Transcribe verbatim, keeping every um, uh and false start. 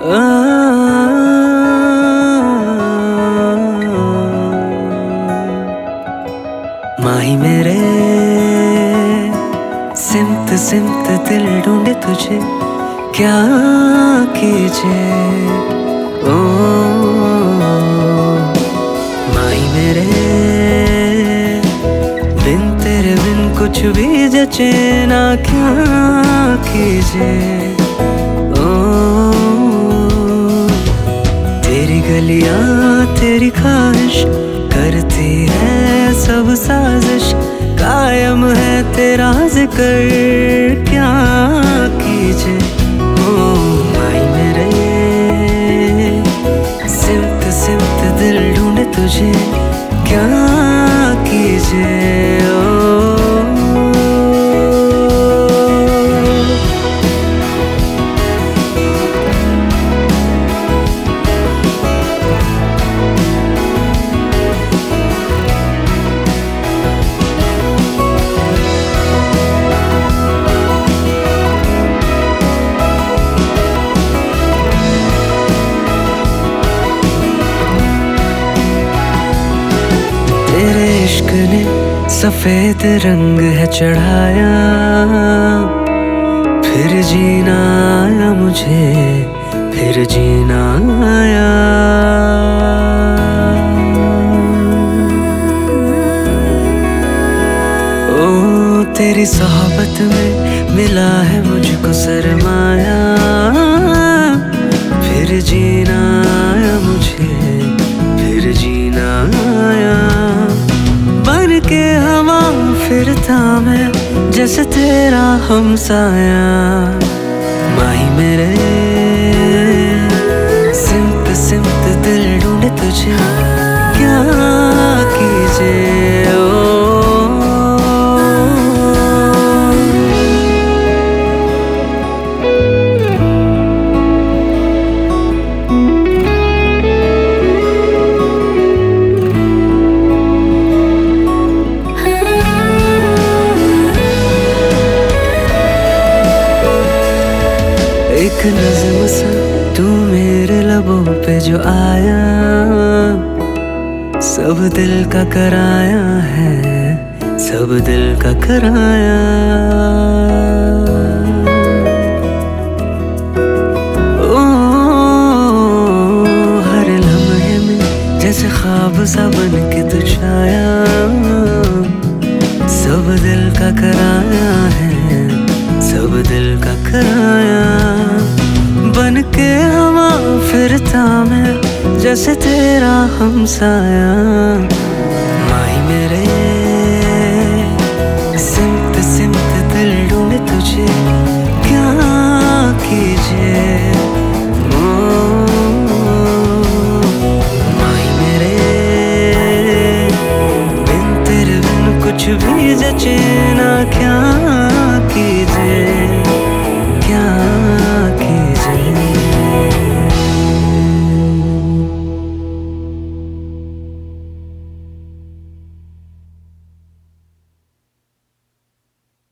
आ, माही मेरे सिमत सिमत दिल ढूंढे तुझे, क्या कीजिए ओ माही मेरे, बिन तेरे बिन कुछ भी जचे ना, क्या कीजिए ओ तेरी गलियां तेरी ख्वाहिश करती है सब साजिश, कायम है तेरा जिक्र, क्या कीजिए ओ माही मेरे, सिमत सिमत दिल ढूंढे तुझे, क्या कीजिए ओ तेरे इश्क ने सफेद रंग है चढ़ाया, फिर जीना आया मुझे, फिर जीना आया। ओ तेरी सोहबत में मिला है मुझको सरमाया, फिर जीना आया मुझे, फिर जीना आया। बन के हवा फिरता मैं जैसे तेरा हमसाया, माही मेरे सिमत सिमत दिल ढूंढे तुझे, क्या कीजिए ओ एक नज़्म सा तू मेरे लबों पे जो आया, सब दिल का कराया है, सब दिल का कराया। ओ हर लम्हे में जैसे ख्वाब सा बन के तू छाया, सब दिल का कराया है, सब दिल का कराया। बन के हवा फिरता मैं जैसे तेरा हमसाया,